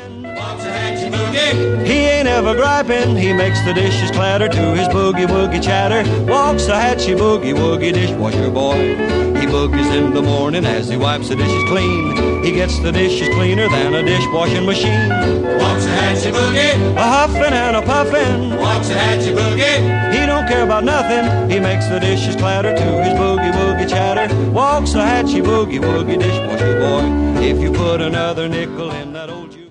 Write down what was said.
Walks a hatchy boogie. He ain't ever griping, he makes the dishes clatter to his boogie woogie chatter. Walks a hatchy boogie woogie dishwasher boy. He boogies in the morning as he wipes the dishes clean. He gets the dishes cleaner than a dishwashing machine. Walks a hatchy boogie. A huffing and a puffing. Walks a hatchy boogie. He don't care about nothing, he makes the dishes clatter to his boogie woogie chatter. Walks a hatchy boogie woogie dishwasher boy. If you put another nickel in that old